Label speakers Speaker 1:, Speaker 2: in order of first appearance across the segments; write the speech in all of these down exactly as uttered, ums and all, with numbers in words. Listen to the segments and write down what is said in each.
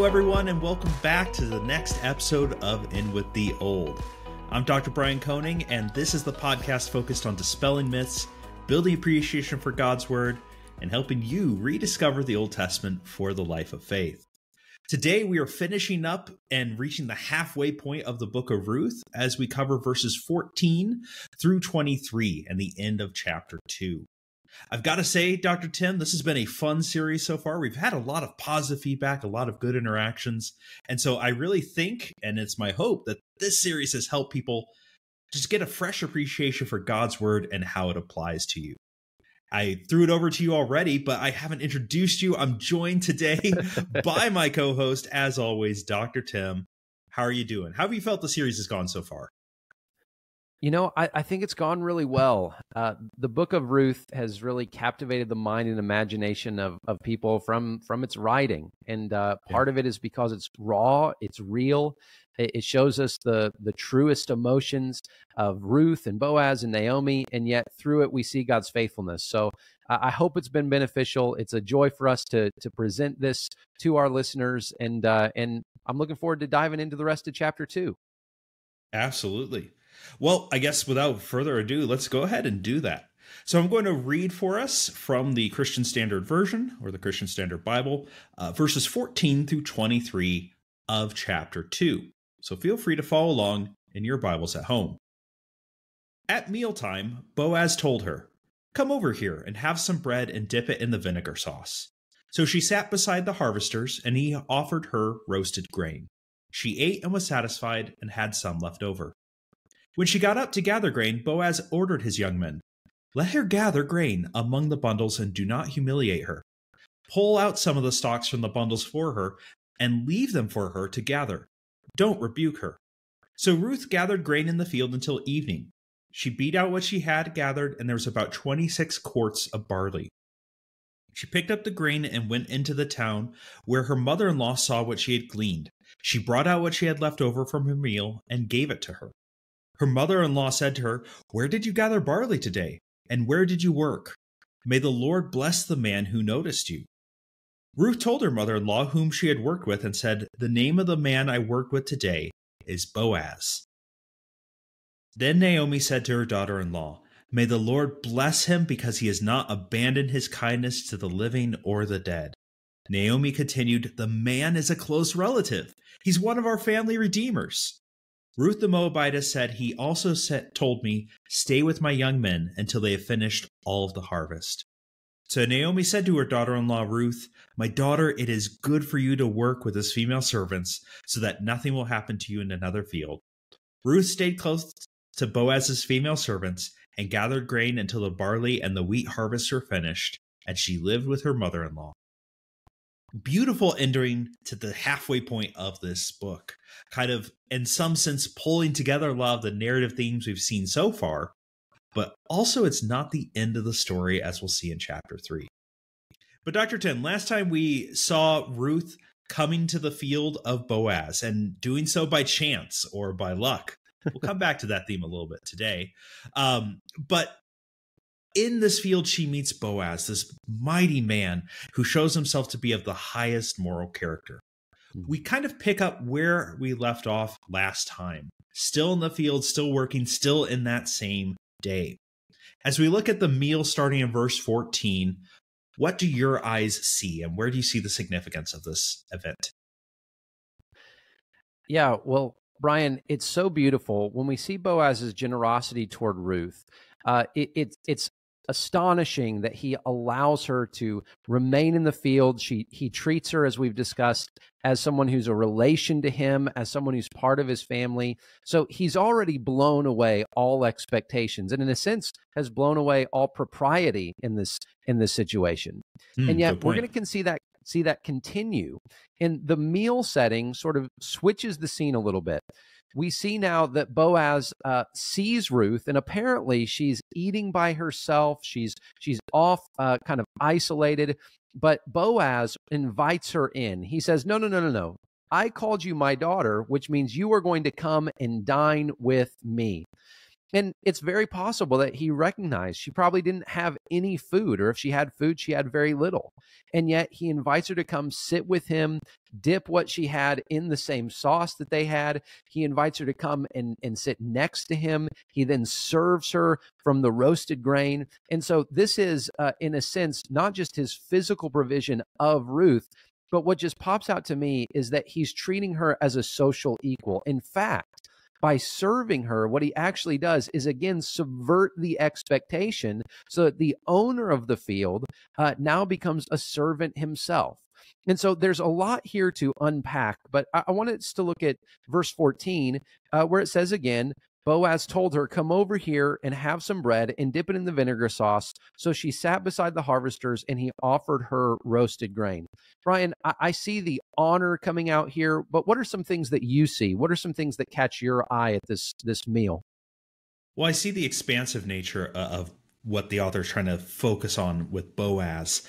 Speaker 1: everyone, and welcome back to the next episode of In With the Old. I'm Doctor Brian Koenig, and this is the podcast focused on dispelling myths, building appreciation for God's Word, and helping you rediscover the Old Testament for the life of faith. Today, we are finishing up and reaching the halfway point of the book of Ruth as we cover verses fourteen through twenty-three and the end of chapter two. I've got to say, Doctor Tim, this has been a fun series so far. We've had a lot of positive feedback, a lot of good interactions. And so I really think, and it's my hope, that this series has helped people just get a fresh appreciation for God's Word and how it applies to you. I threw it over to you already, but I haven't introduced you. I'm joined today by my co-host, as always, Doctor Tim. How are you doing? How have you felt the series has gone so far?
Speaker 2: You know, I, I think it's gone really well. Uh, the book of Ruth has really captivated the mind and imagination of, of people from, from its writing. And uh, part yeah. of it is because it's raw, it's real. It, it shows us the, the truest emotions of Ruth and Boaz and Naomi, and yet through it we see God's faithfulness. So I, I hope it's been beneficial. It's a joy for us to, to present this to our listeners, and uh, and I'm looking forward to diving into the rest of chapter two.
Speaker 1: Absolutely. Well, I guess without further ado, let's go ahead and do that. So I'm going to read for us from the Christian Standard Version, or the Christian Standard Bible, uh, verses fourteen through twenty-three of chapter two. So feel free to follow along in your Bibles at home. At mealtime, Boaz told her, "Come over here and have some bread and dip it in the vinegar sauce." So she sat beside the harvesters, and he offered her roasted grain. She ate and was satisfied and had some left over. When she got up to gather grain, Boaz ordered his young men, "Let her gather grain among the bundles and do not humiliate her. Pull out some of the stalks from the bundles for her and leave them for her to gather. Don't rebuke her." So Ruth gathered grain in the field until evening. She beat out what she had gathered, and there was about twenty-six quarts of barley. She picked up the grain and went into the town, where her mother-in-law saw what she had gleaned. She brought out what she had left over from her meal and gave it to her. Her mother-in-law said to her, "Where did you gather barley today? And where did you work? May the Lord bless the man who noticed you." Ruth told her mother-in-law whom she had worked with and said, "The name of the man I worked with today is Boaz." Then Naomi said to her daughter-in-law, "May the Lord bless him because he has not abandoned his kindness to the living or the dead." Naomi continued, "The man is a close relative. He's one of our family redeemers." Ruth the Moabitess said, "He also said, told me, 'Stay with my young men until they have finished all of the harvest.'" So Naomi said to her daughter-in-law Ruth, "My daughter, it is good for you to work with his female servants so that nothing will happen to you in another field." Ruth stayed close to Boaz's female servants and gathered grain until the barley and the wheat harvests were finished, and she lived with her mother-in-law. Beautiful ending to the halfway point of this book, kind of in some sense pulling together a lot of the narrative themes we've seen so far, but also it's not the end of the story, as we'll see in chapter three. But Doctor Tim, last time we saw Ruth coming to the field of Boaz and doing so by chance or by luck. We'll come back to that theme a little bit today. Um, but in this field, she meets Boaz, this mighty man who shows himself to be of the highest moral character. We kind of pick up where we left off last time, still in the field, still working, still in that same day. As we look at the meal starting in verse fourteen, what do your eyes see, and where do you see the significance of this event?
Speaker 2: Yeah, well, Brian, it's so beautiful when we see Boaz's generosity toward Ruth. Uh, it, it, it's astonishing that he allows her to remain in the field. She, he treats her, as we've discussed, as someone who's a relation to him, as someone who's part of his family. So he's already blown away all expectations, and in a sense has blown away all propriety in this in this situation. Mm, and yet we're going to see that see that continue. And the meal setting sort of switches the scene a little bit. We see now that Boaz uh, sees Ruth, and apparently she's eating by herself. She's she's off, uh, kind of isolated. But Boaz invites her in. He says, "No, no, no, no, no. I called you my daughter, which means you are going to come and dine with me." And it's very possible that he recognized she probably didn't have any food, or if she had food, she had very little. And yet he invites her to come sit with him, dip what she had in the same sauce that they had. He invites her to come and, and sit next to him. He then serves her from the roasted grain. And so this is, uh, in a sense, not just his physical provision of Ruth, but what just pops out to me is that he's treating her as a social equal. In fact, by serving her, what he actually does is, again, subvert the expectation so that the owner of the field uh, now becomes a servant himself. And so there's a lot here to unpack, but I, I want us to look at verse fourteen, uh, where it says again, Boaz told her, come over here and have some bread and dip it in the vinegar sauce. So she sat beside the harvesters and he offered her roasted grain. Brian, I, I see the honor coming out here, but what are some things that you see? What are some things that catch your eye at this, this meal?
Speaker 1: Well, I see the expansive nature of what the author is trying to focus on with Boaz.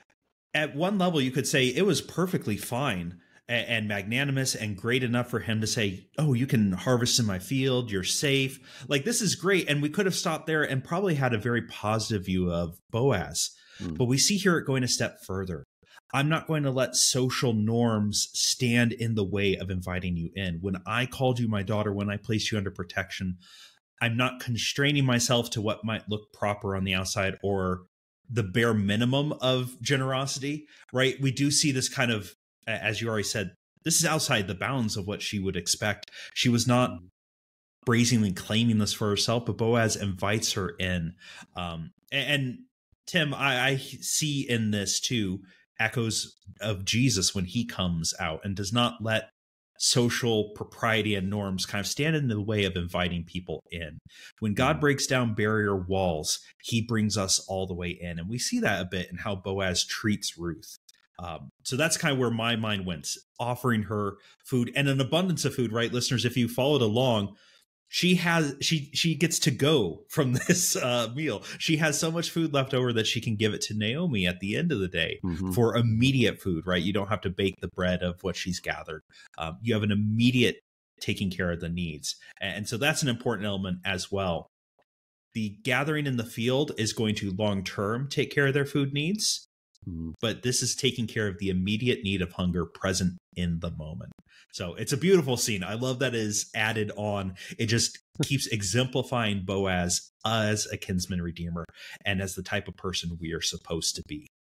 Speaker 1: At one level, you could say it was perfectly fine and magnanimous and great enough for him to say, oh, you can harvest in my field, you're safe. Like, this is great. And we could have stopped there and probably had a very positive view of Boaz. Mm. But we see here it going a step further. I'm not going to let social norms stand in the way of inviting you in. When I called you my daughter, when I placed you under protection, I'm not constraining myself to what might look proper on the outside or the bare minimum of generosity, right? We do see this kind of, as you already said, this is outside the bounds of what she would expect. She was not brazenly claiming this for herself, but Boaz invites her in. Um, and, and Tim, I, I see in this too echoes of Jesus when he comes out and does not let social propriety and norms kind of stand in the way of inviting people in. When God breaks down barrier walls, he brings us all the way in. And we see that a bit in how Boaz treats Ruth. Um, so that's kind of where my mind went, offering her food and an abundance of food, right? Listeners, if you followed along, she has, she, she gets to go from this uh, meal. She has so much food left over that she can give it to Naomi at the end of the day mm-hmm. for immediate food, right? You don't have to bake the bread of what she's gathered. Um, you have an immediate taking care of the needs. And so that's an important element as well. The gathering in the field is going to long-term take care of their food needs. But this is taking care of the immediate need of hunger present in the moment. So it's a beautiful scene. I love that it is added on. It just keeps exemplifying Boaz as a kinsman redeemer and as the type of person we are supposed to be.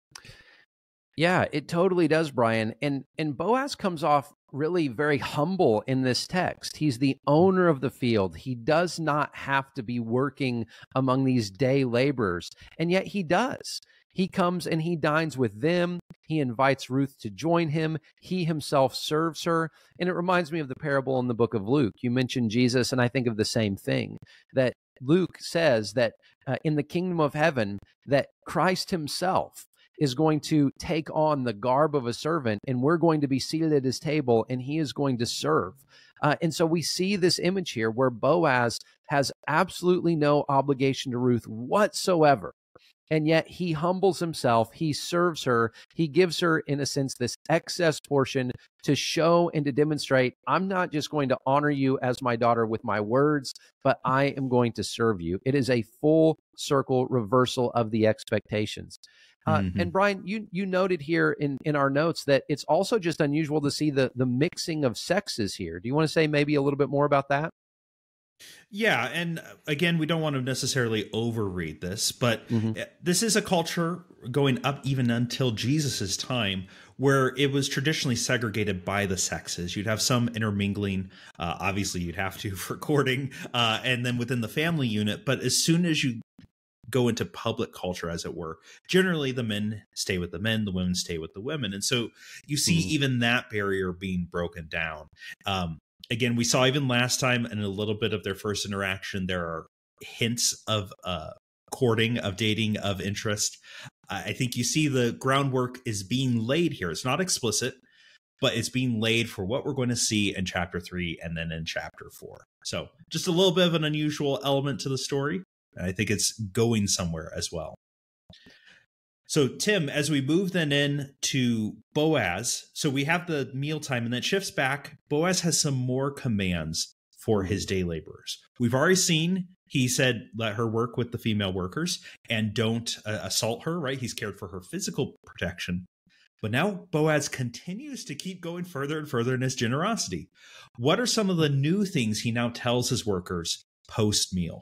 Speaker 2: Yeah, it totally does, Brian. And and Boaz comes off really very humble in this text. He's the owner of the field. He does not have to be working among these day laborers, and yet he does. He comes and he dines with them. He invites Ruth to join him. He himself serves her. And it reminds me of the parable in the book of Luke. You mentioned Jesus, and I think of the same thing, that Luke says that uh, in the kingdom of heaven, that Christ himself is going to take on the garb of a servant, and we're going to be seated at his table, and he is going to serve. Uh, and so we see this image here where Boaz has absolutely no obligation to Ruth whatsoever. And yet he humbles himself, he serves her, he gives her, in a sense, this excess portion to show and to demonstrate, I'm not just going to honor you as my daughter with my words, but I am going to serve you. It is a full circle reversal of the expectations. Uh, mm-hmm. And Brian, you you noted here in, in our notes that it's also just unusual to see the, the mixing of sexes here. Do you want to say maybe a little bit more about that?
Speaker 1: Yeah, and again, we don't want to necessarily overread this, but mm-hmm. this is a culture going up even until Jesus's time where it was traditionally segregated by the sexes. You'd have some intermingling. Uh, obviously, you'd have to for courting, uh, and then within the family unit. But as soon as you go into public culture, as it were, generally the men stay with the men, the women stay with the women. And so you see mm-hmm. even that barrier being broken down. Um, Again, we saw even last time in a little bit of their first interaction, there are hints of uh, courting, of dating, of interest. I think you see the groundwork is being laid here. It's not explicit, but it's being laid for what we're going to see in chapter three and then in chapter four. So just a little bit of an unusual element to the story. And I think it's going somewhere as well. So, Tim, as we move then in to Boaz, so we have the mealtime and then it shifts back. Boaz has some more commands for his day laborers. We've already seen he said, let her work with the female workers and don't uh, assault her, right? He's cared for her physical protection. But now Boaz continues to keep going further and further in his generosity. What are some of the new things he now tells his workers post-meal?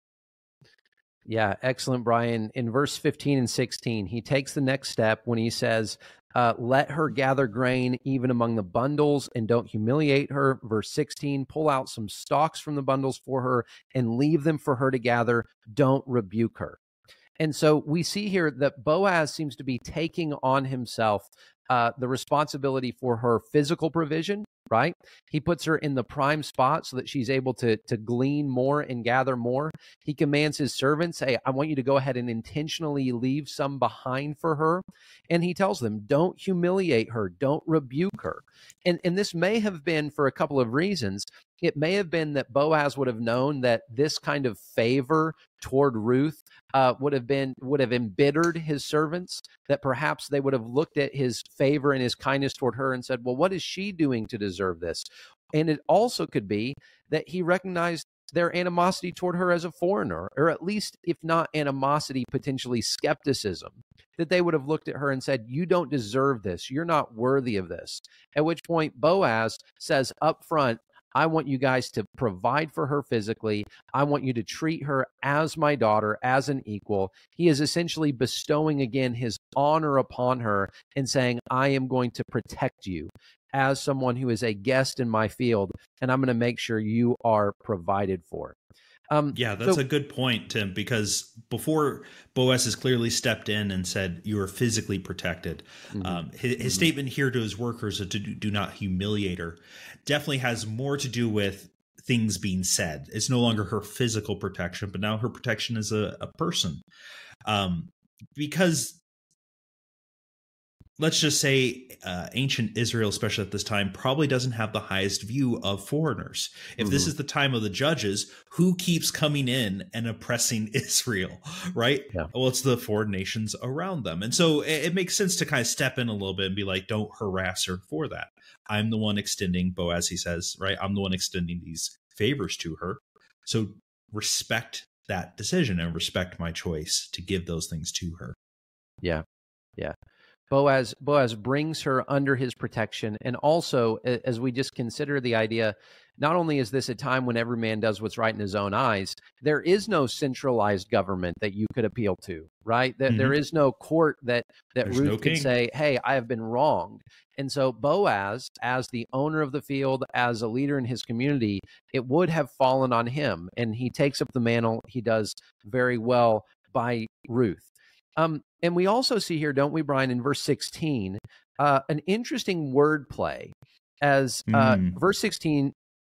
Speaker 2: Yeah, excellent, Brian. In verse fifteen and sixteen, he takes the next step when he says, uh, let her gather grain even among the bundles and don't humiliate her. Verse sixteen, pull out some stalks from the bundles for her and leave them for her to gather. Don't rebuke her. And so we see here that Boaz seems to be taking on himself uh, the responsibility for her physical provision, right? He puts her in the prime spot so that she's able to, to glean more and gather more. He commands his servants, hey, I want you to go ahead and intentionally leave some behind for her. And he tells them, don't humiliate her, don't rebuke her. And, and this may have been for a couple of reasons. It may have been that Boaz would have known that this kind of favor toward Ruth uh, would have been would have embittered his servants, that perhaps they would have looked at his favor and his kindness toward her and said, well, what is she doing to deserve this? And it also could be that he recognized their animosity toward her as a foreigner, or at least, if not animosity, potentially skepticism, that they would have looked at her and said, you don't deserve this. You're not worthy of this. At which point Boaz says up front, I want you guys to provide for her physically. I want you to treat her as my daughter, as an equal. He is essentially bestowing again his honor upon her and saying, I am going to protect you as someone who is a guest in my field, and I'm going to make sure you are provided for. Um,
Speaker 1: yeah, that's
Speaker 2: so,
Speaker 1: a good point, Tim, because before Boaz has clearly stepped in and said, you are physically protected. Mm-hmm. Um, his, his mm-hmm. statement here to his workers to do, do not humiliate her definitely has more to do with things being said. It's no longer her physical protection, but now her protection as a, a person. Um, because let's just say uh, ancient Israel, especially at this time, probably doesn't have the highest view of foreigners. If mm-hmm. this is the time of the judges, who keeps coming in and oppressing Israel, right? Yeah. Well, it's the foreign nations around them. And so it, it makes sense to kind of step in a little bit and be like, don't harass her for that. I'm the one extending, Boaz, he says, right? I'm the one extending these favors to her. So respect that decision and respect my choice to give those things to her.
Speaker 2: Yeah, yeah. Boaz, Boaz brings her under his protection. And also, as we just consider the idea, not only is this a time when every man does what's right in his own eyes, there is no centralized government that you could appeal to, right? That mm-hmm. There is no court that, that Ruth
Speaker 1: no
Speaker 2: could
Speaker 1: king.
Speaker 2: say, hey, I have been wronged. And so Boaz, as the owner of the field, as a leader in his community, it would have fallen on him. And he takes up the mantle. He does very well by Ruth. Um, and we also see here, don't we, Brian, in verse sixteen, uh, an interesting wordplay. As uh, mm. verse sixteen,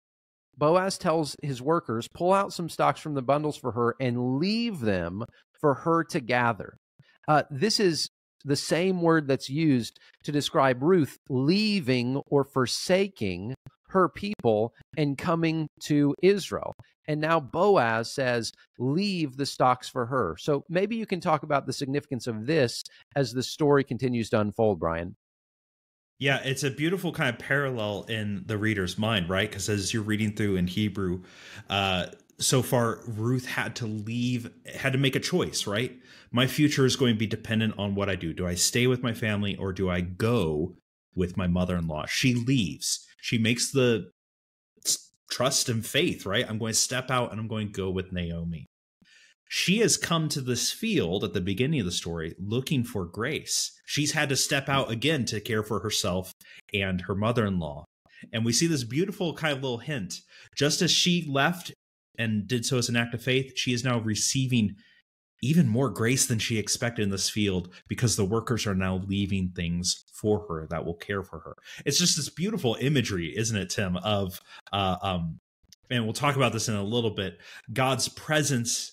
Speaker 2: Boaz tells his workers, pull out some stalks from the bundles for her and leave them for her to gather. Uh, this is the same word that's used to describe Ruth leaving or forsaking her people and coming to Israel. And now Boaz says, leave the stalks for her. So maybe you can talk about the significance of this as the story continues to unfold, Brian.
Speaker 1: Yeah, it's a beautiful kind of parallel in the reader's mind, right? Because as you're reading through in Hebrew, uh, so far, Ruth had to leave, had to make a choice, right? My future is going to be dependent on what I do. Do I stay with my family or do I go with my mother-in-law? She leaves. She makes the trust and faith, right? I'm going to step out and I'm going to go with Naomi. She has come to this field at the beginning of the story looking for grace. She's had to step out again to care for herself and her mother-in-law. And we see this beautiful kind of little hint. Just as she left and did so as an act of faith, she is now receiving even more grace than she expected in this field because the workers are now leaving things for her that will care for her. It's just this beautiful imagery, isn't it, Tim, of, uh, um, and we'll talk about this in a little bit, God's presence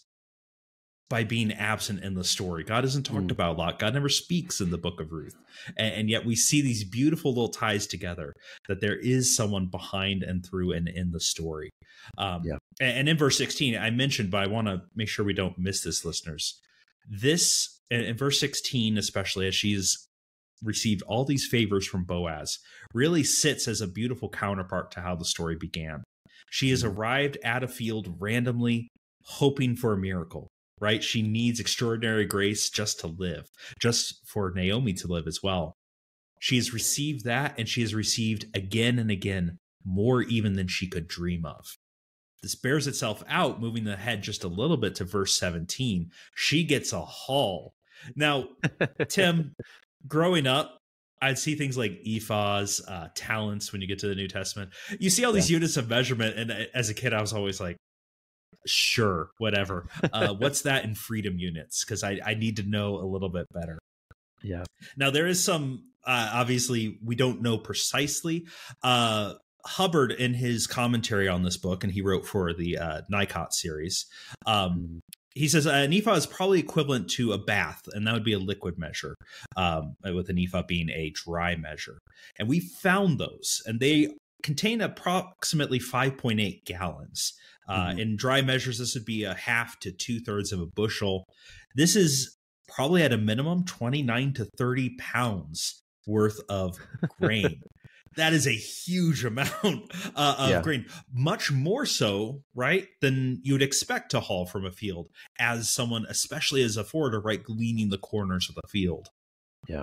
Speaker 1: by being absent in the story. God isn't talked mm. about a lot. God never speaks in the book of Ruth. And, and yet we see these beautiful little ties together, that there is someone behind and through and in the story. Um, yeah. and, and in verse sixteen, I mentioned, but I want to make sure we don't miss this, listeners. This, in, in verse sixteen, especially as she's received all these favors from Boaz, really sits as a beautiful counterpart to how the story began. She has arrived at a field randomly, hoping for a miracle, right? She needs extraordinary grace just to live, just for Naomi to live as well. She has received that, and she has received again and again more even than she could dream of. This bears itself out, moving ahead just a little bit to verse seventeen. She gets a haul. Now, Tim, growing up, I'd see things like ephahs, uh, talents when you get to the New Testament. You see all these yeah. units of measurement, and as a kid, I was always like, sure, whatever. Uh, what's that in freedom units? Because I, I need to know a little bit better.
Speaker 2: Yeah.
Speaker 1: Now, there is some, uh, obviously, we don't know precisely. Uh, Hubbard, in his commentary on this book, and he wrote for the uh, Nikot series, um, he says an ephah is probably equivalent to a bath, and that would be a liquid measure, um, with an ephah being a dry measure. And we found those, and they contain approximately five point eight gallons. Uh, mm-hmm. In dry measures, this would be a half to two thirds of a bushel. This is probably at a minimum twenty-nine to thirty pounds worth of grain. That is a huge amount uh, of yeah. grain, much more so, right, than you would expect to haul from a field as someone, especially as a forwarder, right, gleaning the corners of the field.
Speaker 2: Yeah.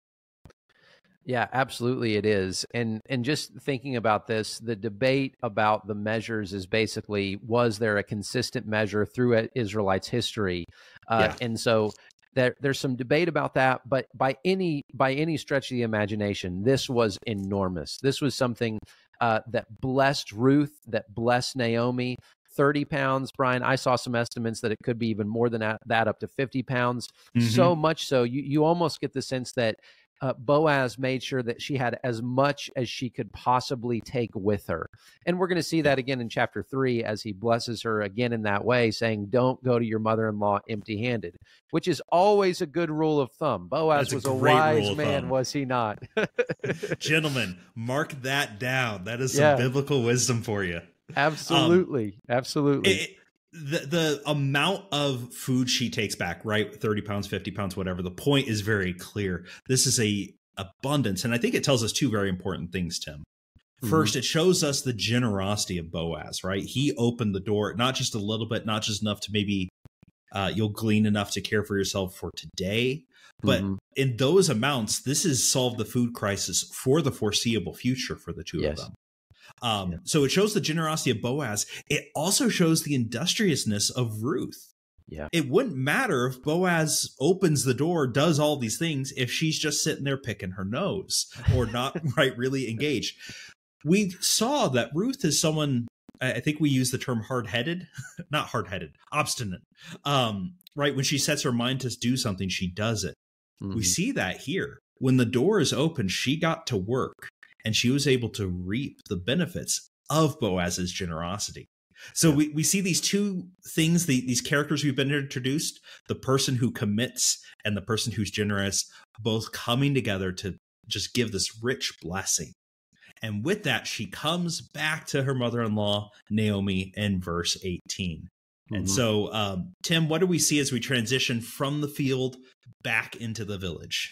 Speaker 2: Yeah, absolutely it is. And and just thinking about this, the debate about the measures is basically, was there a consistent measure through Israelites' history? Uh, yeah. And so There, there's some debate about that, but by any by any stretch of the imagination, this was enormous. This was something uh, that blessed Ruth, that blessed Naomi. thirty pounds, Brian. I saw some estimates that it could be even more than that, up to fifty pounds. Mm-hmm. So much so, you you almost get the sense that uh, Boaz made sure that she had as much as she could possibly take with her. And we're going to see that again in chapter three as he blesses her again in that way, saying, don't go to your mother-in-law empty-handed, which is always a good rule of thumb. Boaz That's was a, a wise man, thumb. Was he not?
Speaker 1: Gentlemen, mark that down. That is some yeah. biblical wisdom for you.
Speaker 2: Absolutely. Um, Absolutely.
Speaker 1: It, the the amount of food she takes back, right? thirty pounds, fifty pounds, whatever. The point is very clear. This is a abundance. And I think it tells us two very important things, Tim. First, mm-hmm. it shows us the generosity of Boaz, right? He opened the door, not just a little bit, not just enough to maybe uh, you'll glean enough to care for yourself for today. But mm-hmm. in those amounts, this has solved the food crisis for the foreseeable future for the two
Speaker 2: yes.
Speaker 1: of them. Um, yeah. So it shows the generosity of Boaz. It also shows the industriousness of Ruth.
Speaker 2: Yeah.
Speaker 1: It wouldn't matter if Boaz opens the door, does all these things, if she's just sitting there picking her nose or not right, really engaged. We saw that Ruth is someone, I think we use the term hard-headed, not hard-headed, obstinate. Um, right. When she sets her mind to do something, she does it. Mm-hmm. We see that here. When the door is open, she got to work. And she was able to reap the benefits of Boaz's generosity. So yeah. we, we see these two things, the, these characters we've been introduced, the person who commits and the person who's generous, both coming together to just give this rich blessing. And with that, she comes back to her mother-in-law, Naomi, in verse eighteen. Mm-hmm. And so, um, Tim, what do we see as we transition from the field back into the village?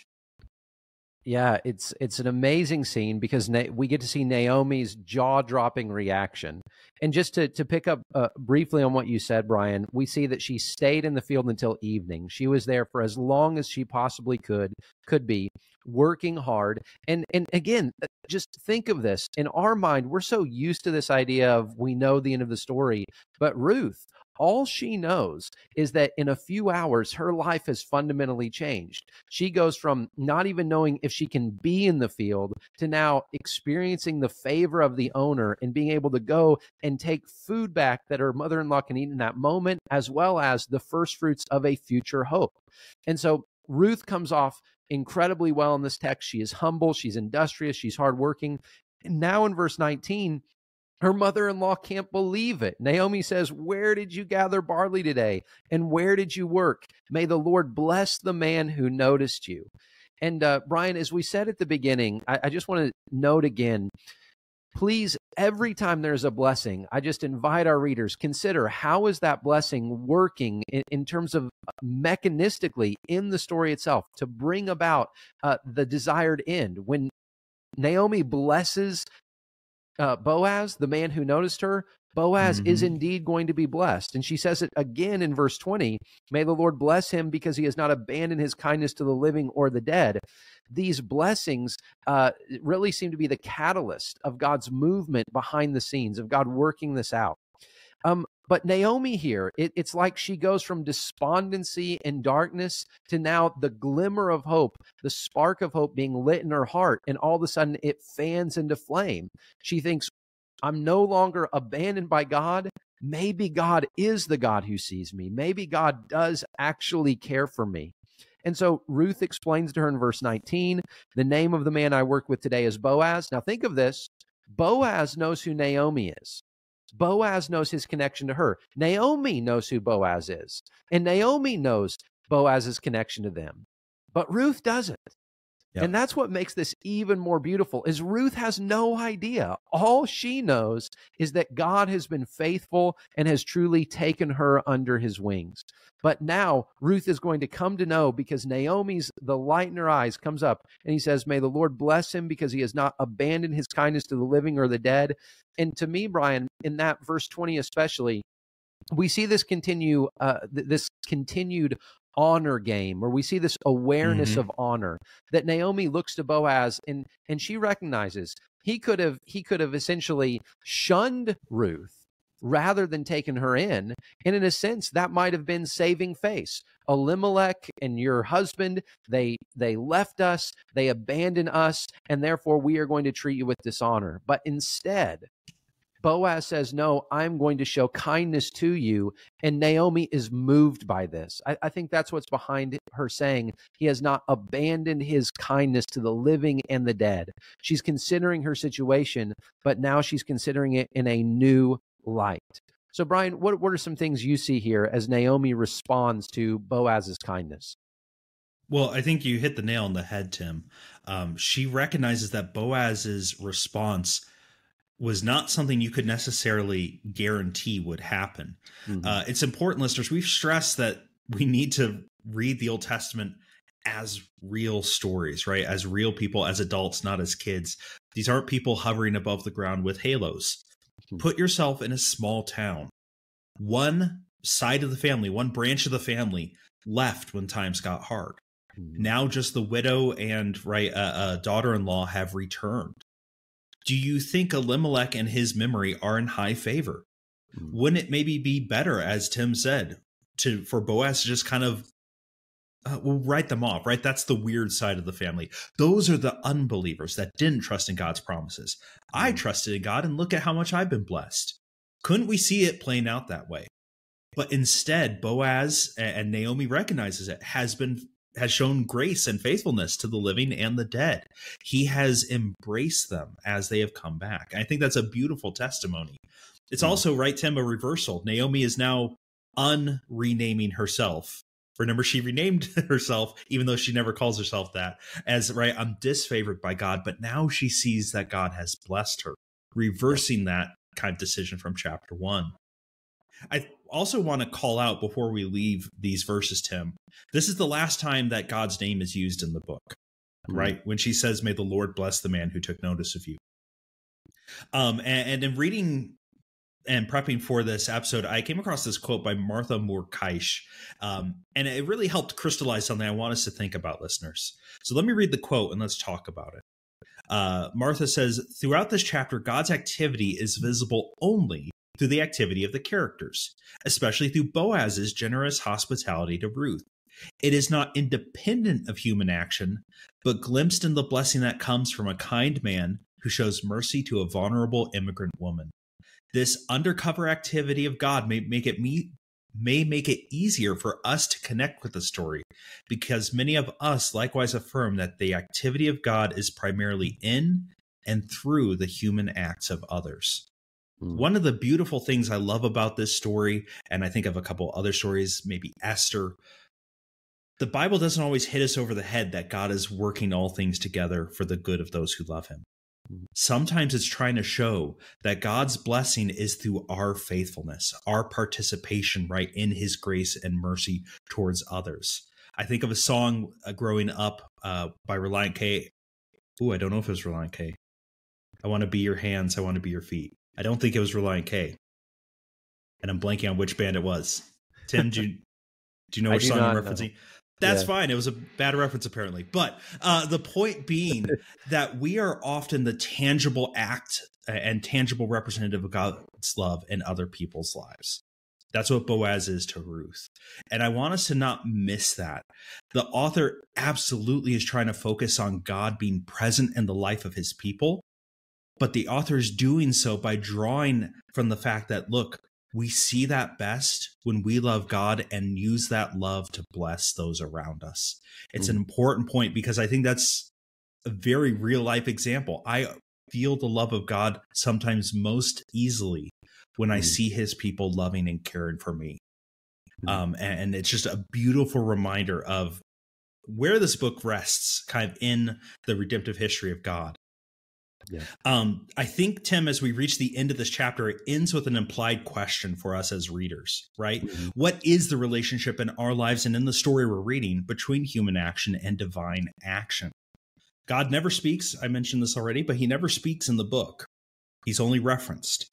Speaker 2: Yeah, it's it's an amazing scene because Na- we get to see Naomi's jaw-dropping reaction. And just to, to pick up uh, briefly on what you said, Brian, we see that she stayed in the field until evening. She was there for as long as she possibly could, could be, working hard. And, and again, just think of this. In our mind, we're so used to this idea of we know the end of the story. But Ruth, all she knows is that in a few hours, her life has fundamentally changed. She goes from not even knowing if she can be in the field to now experiencing the favor of the owner and being able to go and take food back that her mother-in-law can eat in that moment, as well as the first fruits of a future hope. And so Ruth comes off incredibly well in this text. She is humble, she's industrious, she's hardworking. And now in verse nineteen, her mother-in-law can't believe it. Naomi says, "Where did you gather barley today? And where did you work? May the Lord bless the man who noticed you." And uh, Brian, as we said at the beginning, I, I just want to note again, please, every time there's a blessing, I just invite our readers, consider how is that blessing working in, in terms of mechanistically in the story itself to bring about uh, the desired end. When Naomi blesses Uh, Boaz, the man who noticed her, Boaz
Speaker 1: Mm-hmm.
Speaker 2: is indeed going to be blessed. And she says it again in verse twenty, may the Lord bless him because he has not abandoned his kindness to the living or the dead. These blessings uh, really seem to be the catalyst of God's movement behind the scenes, of God working this out. Um, but Naomi here, it, it's like she goes from despondency and darkness to now the glimmer of hope, the spark of hope being lit in her heart. And all of a sudden it fans into flame. She thinks, I'm no longer abandoned by God. Maybe God is the God who sees me. Maybe God does actually care for me. And so Ruth explains to her in verse nineteen, the name of the man I work with today is Boaz. Now think of this. Boaz knows who Naomi is. Boaz knows his connection to her. Naomi knows who Boaz is. And Naomi knows Boaz's connection to them. But Ruth doesn't. Yep. And that's what makes this even more beautiful, is Ruth has no idea. All she knows is that God has been faithful and has truly taken her under his wings. But now Ruth is going to come to know, because Naomi's, the light in her eyes comes up and he says, may the Lord bless him because he has not abandoned his kindness to the living or the dead. And to me, Brian, in that verse twenty especially, we see this continue, uh, th- this continued honor game, or we see this awareness mm-hmm. of honor, that Naomi looks to Boaz and and she recognizes he could have he could have essentially shunned Ruth rather than taken her in. And in a sense, that might have been saving face. Elimelech and your husband, they they left us, they abandoned us, and therefore we are going to treat you with dishonor. But instead, Boaz says, no, I'm going to show kindness to you. And Naomi is moved by this. I, I think that's what's behind her saying he has not abandoned his kindness to the living and the dead. She's considering her situation, but now she's considering it in a new light. So, Brian, what, what are some things you see here as Naomi responds to Boaz's kindness?
Speaker 1: Well, I think you hit the nail on the head, Tim. Um, she recognizes that Boaz's response was not something you could necessarily guarantee would happen. Mm-hmm. Uh, it's important, listeners. We've stressed that we need to read the Old Testament as real stories, right? As real people, as adults, not as kids. These aren't people hovering above the ground with halos. Mm-hmm. Put yourself in a small town. One side of the family, one branch of the family left when times got hard. Mm-hmm. Now just the widow and right a, a daughter-in-law have returned. Do you think Elimelech and his memory are in high favor? Mm. Wouldn't it maybe be better, as Tim said, to for Boaz to just kind of uh, we'll write them off, right? That's the weird side of the family. Those are the unbelievers that didn't trust in God's promises. Mm. I trusted in God, and look at how much I've been blessed. Couldn't we see it playing out that way? But instead, Boaz, and Naomi recognizes it, has been has shown grace and faithfulness to the living and the dead. He has embraced them as they have come back. I think that's a beautiful testimony. It's mm. also, right, Tim, a reversal. Naomi is now unrenaming herself. Remember, she renamed herself, even though she never calls herself that, as, right, I'm disfavored by God. But now she sees that God has blessed her, reversing that kind of decision from chapter one. I also want to call out before we leave these verses, Tim, this is the last time that God's name is used in the book, mm-hmm. right? When she says, may the Lord bless the man who took notice of you. Um, and, and in reading and prepping for this episode, I came across this quote by Martha Moore-Kaish, um, and it really helped crystallize something I want us to think about, listeners. So let me read the quote and let's talk about it. Uh, Martha says, throughout this chapter, God's activity is visible only through the activity of the characters, especially through Boaz's generous hospitality to Ruth. It is not independent of human action, but glimpsed in the blessing that comes from a kind man who shows mercy to a vulnerable immigrant woman. This undercover activity of God may make it me may make it easier for us to connect with the story, because many of us likewise affirm that the activity of God is primarily in and through the human acts of others. Mm. One of the beautiful things I love about this story, and I think of a couple other stories, maybe Esther, the Bible doesn't always hit us over the head that God is working all things together for the good of those who love him. Sometimes it's trying to show that God's blessing is through our faithfulness, our participation, right, in his grace and mercy towards others. I think of a song uh, growing up uh, by Relient K. Ooh, I don't know if it was Relient K. I want to be your hands. I want to be your feet. I don't think it was Relient K. and I'm blanking on which band it was. Tim, do you, do you know
Speaker 2: I
Speaker 1: which
Speaker 2: do
Speaker 1: song I'm
Speaker 2: not
Speaker 1: referencing?
Speaker 2: know.
Speaker 1: That's
Speaker 2: Yeah.
Speaker 1: fine. It was a bad reference, apparently. But uh, the point being that we are often the tangible act and tangible representative of God's love in other people's lives. That's what Boaz is to Ruth. And I want us to not miss that. The author absolutely is trying to focus on God being present in the life of his people, but the author is doing so by drawing from the fact that, look, we see that best when we love God and use that love to bless those around us. It's mm. an important point because I think that's a very real life example. I feel the love of God sometimes most easily when I mm. see his people loving and caring for me. Mm. Um, and, and it's just a beautiful reminder of where this book rests kind of in the redemptive history of God. Yeah. Um, I think, Tim, as we reach the end of this chapter, it ends with an implied question for us as readers, right? Mm-hmm. What is the relationship in our lives and in the story we're reading between human action and divine action? God never speaks. I mentioned this already, but he never speaks in the book. He's only referenced.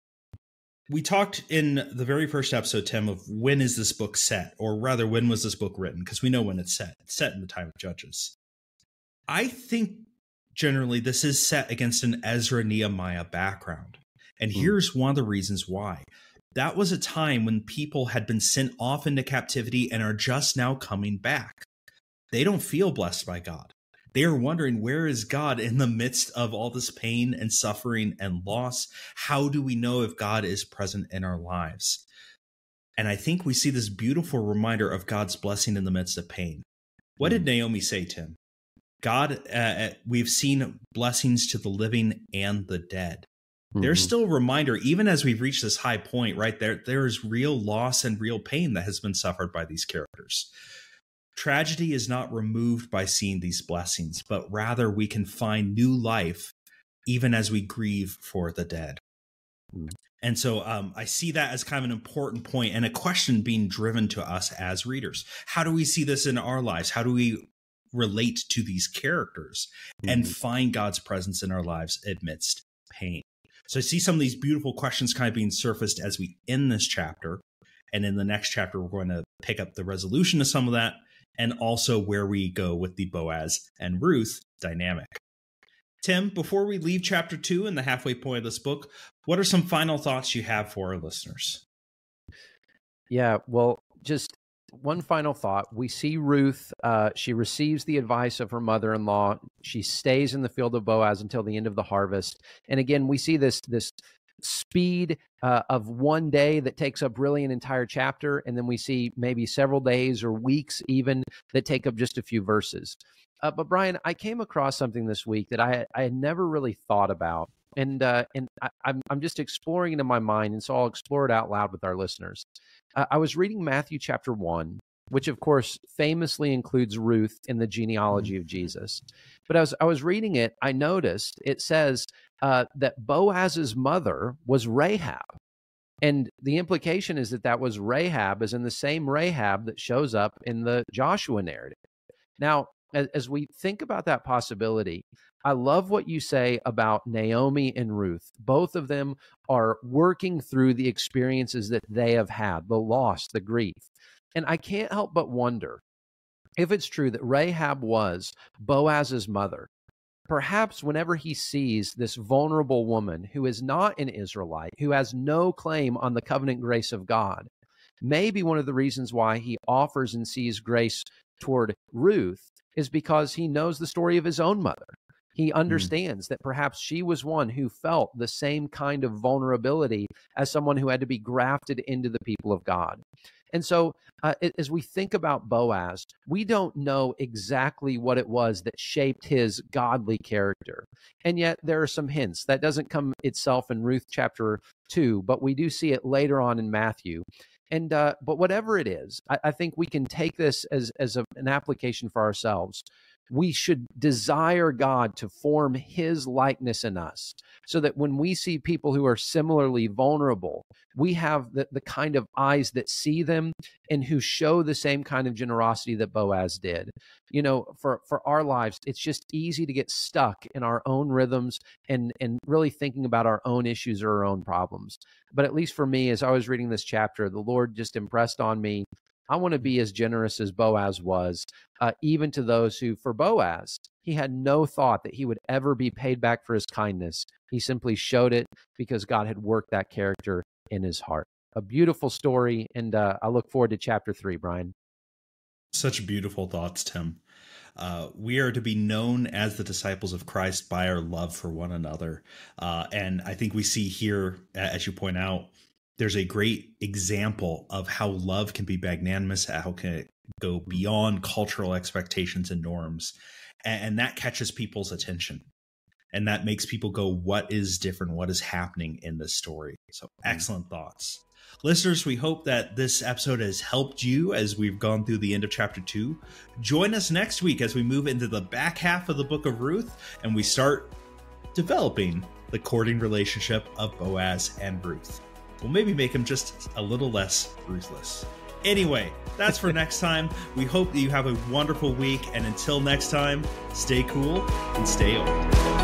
Speaker 1: We talked in the very first episode, Tim, of when is this book set, or rather, when was this book written? Because we know when it's set. It's set in the time of Judges. I think generally this is set against an Ezra Nehemiah background. And mm. here's one of the reasons why. That was a time when people had been sent off into captivity and are just now coming back. They don't feel blessed by God. They are wondering, where is God in the midst of all this pain and suffering and loss? How do we know if God is present in our lives? And I think we see this beautiful reminder of God's blessing in the midst of pain. What mm. did Naomi say, Tim? God, uh, we've seen blessings to the living and the dead. Mm-hmm. There's still a reminder, even as we've reached this high point, right there, there is real loss and real pain that has been suffered by these characters. Tragedy is not removed by seeing these blessings, but rather we can find new life even as we grieve for the dead. Mm-hmm. And so um, I see that as kind of an important point and a question being driven to us as readers. How do we see this in our lives? How do we relate to these characters and mm-hmm. find God's presence in our lives amidst pain? So I see some of these beautiful questions kind of being surfaced as we end this chapter. And in the next chapter, we're going to pick up the resolution of some of that and also where we go with the Boaz and Ruth dynamic. Tim, before we leave chapter two and the halfway point of this book, what are some final thoughts you have for our listeners?
Speaker 2: Yeah, well, just one final thought. We see Ruth, uh, she receives the advice of her mother-in-law. She stays in the field of Boaz until the end of the harvest. And again, we see this, this speed uh, of one day that takes up really an entire chapter. And then we see maybe several days or weeks even that take up just a few verses. Uh, but Brian, I came across something this week that I, I had never really thought about. And uh, and I, I'm, I'm just exploring it in my mind. And so I'll explore it out loud with our listeners. I was reading Matthew chapter one, which of course famously includes Ruth in the genealogy of Jesus. But as I was reading it, I noticed it says uh, that Boaz's mother was Rahab. And the implication is that that was Rahab, as in the same Rahab that shows up in the Joshua narrative. Now, as, as we think about that possibility, I love what you say about Naomi and Ruth. Both of them are working through the experiences that they have had, the loss, the grief. And I can't help but wonder if it's true that Rahab was Boaz's mother. Perhaps whenever he sees this vulnerable woman who is not an Israelite, who has no claim on the covenant grace of God, maybe one of the reasons why he offers and sees grace toward Ruth is because he knows the story of his own mother. He understands mm. that perhaps she was one who felt the same kind of vulnerability as someone who had to be grafted into the people of God. And so uh, as we think about Boaz, we don't know exactly what it was that shaped his godly character. And yet there are some hints. That doesn't come itself in Ruth chapter two, but we do see it later on in Matthew. And uh, but whatever it is, I, I think we can take this as, as a, an application for ourselves. We should desire God to form his likeness in us, so that when we see people who are similarly vulnerable, we have the, the kind of eyes that see them and who show the same kind of generosity that Boaz did. You know, for, for our lives, it's just easy to get stuck in our own rhythms and, and really thinking about our own issues or our own problems. But at least for me, as I was reading this chapter, the Lord just impressed on me, I want to be as generous as Boaz was, uh, even to those who, for Boaz, he had no thought that he would ever be paid back for his kindness. He simply showed it because God had worked that character in his heart. A beautiful story, and uh, I look forward to chapter three, Brian.
Speaker 1: Such beautiful thoughts, Tim. Uh, we are to be known as the disciples of Christ by our love for one another. Uh, and I think we see here, as you point out, there's a great example of how love can be magnanimous, how can it go beyond cultural expectations and norms. And that catches people's attention. And that makes people go, what is different? What is happening in this story? So excellent thoughts. Listeners, we hope that this episode has helped you as we've gone through the end of chapter two. Join us next week as we move into the back half of the book of Ruth and we start developing the courting relationship of Boaz and Ruth. We'll maybe make him just a little less ruthless. Anyway, that's for next time. We hope that you have a wonderful week. And until next time, stay cool and stay old.